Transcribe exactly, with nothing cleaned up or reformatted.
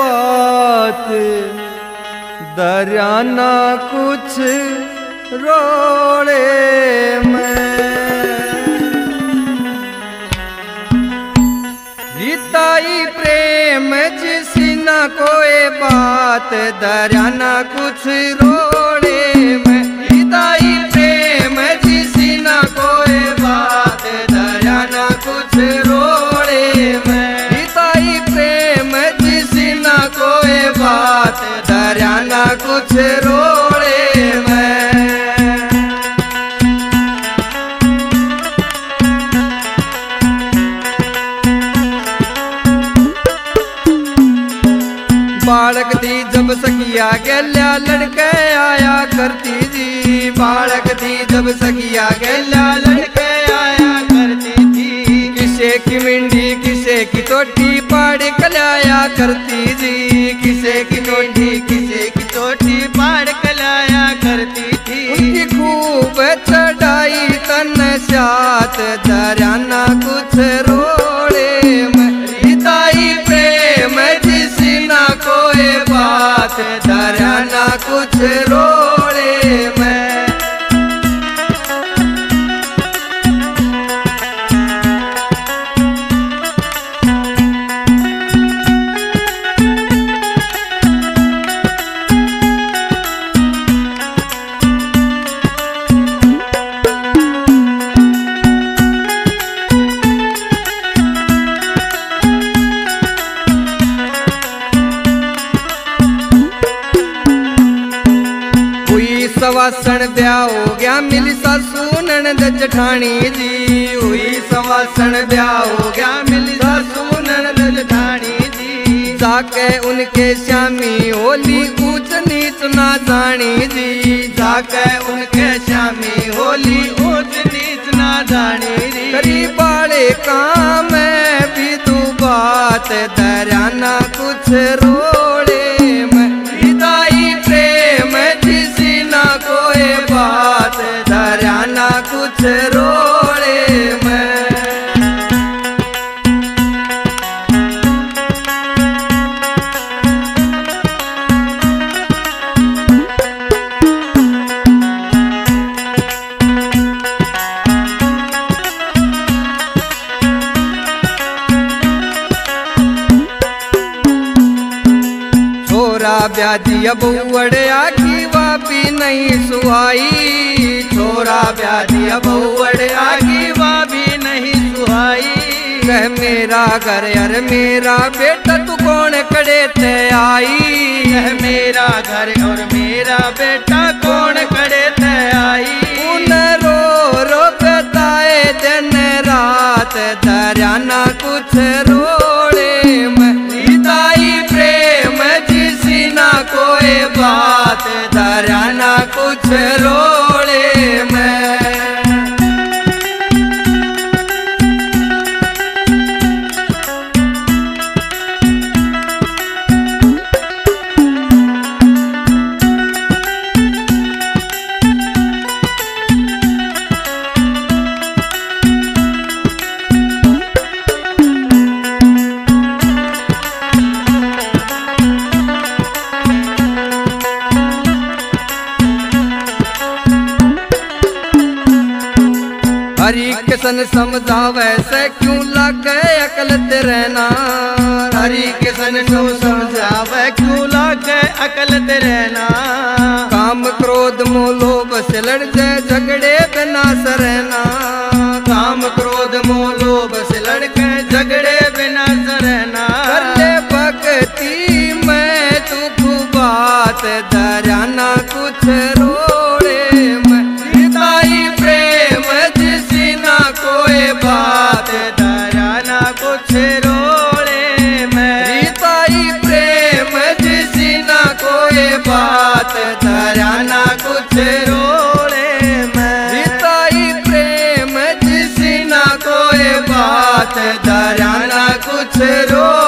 बात दरियाना कुछ रोड़े में रीताई प्रेम जिसी ना कोई बात दरियाना कुछ रोड़े में रीताई प्रेम जिसी ना कोई बात दरियाना कुछ रोड़े में रीताई प्रेम जिसी ना कोई बात दरियाना कुछ रोड़े में बालक थी जब सखिया गैल्या लड़के आया करती थी बालक थी जब सखिया गैल्या लड़के आया करती थी किसे की मिंडी किसे की तोटी पाड़ कलाया करती थी किसे की तोटी किसे की तोटी पाड़ कलाया करती थी उनकी खूब चढ़ाई तन साथ दरियाना कुछ रोड़े में रीताई प्रेम जिसी ना कोई बात दरियाना कुछ रोड़े में सवासण ब्याह हो गया मिली सासू ननद जठानी जी हुई सवासण ब्याह हो गया मिली सासू ननद जठानी जी जाके उनके श्यामी होली ऊंच नीच ना जानी जी जाके उनके श्यामी होली ऊंच नीच ना जानी जी करी बाड़े काम भी तू बात दरियाना कुछ रोड़े में रीताई प्रेम जिसी ना कोई बात दरियाना कुछ रोड़े में छोरा ब्याजी बहुअड़े आखी वापी नहीं सुहाई छोरा ब्याजी बहुअड़े आखी वापी नहीं सुहाई कह मेरा घर यार मेरा बेटा तू कौन कड़े ते आई कह मेरा घर और मेरा बेटा कौन कड़े ते आई उन रो रो बताए दिन रात दरियाना कुछ रोड़े में रीताई प्रेम जिसी ना कोई बात दरियाना कुछ रोड़े में हरि किसन समझावे से क्यों लागे अकल तेरे ना हरि किसन को समझावे क्यों लागे अकल तेरे ना काम क्रोध मोह लोभ से लड़ जाए झगड़े बिना सरना काम क्रोध मोह लोभ से लड़ के झगड़े बिना सरना कर ले भक्ति में तू बात दरियाना कुछ रोड़े में रीताई प्रेम जिसी ना कोई बात दरियाना कुछ रोड़े में रीताई प्रेम जिसी ना कोई बात दरियाना कुछ रोड़े में रीताई प्रेम जिसी ना कोई बात दरियाना कुछ रो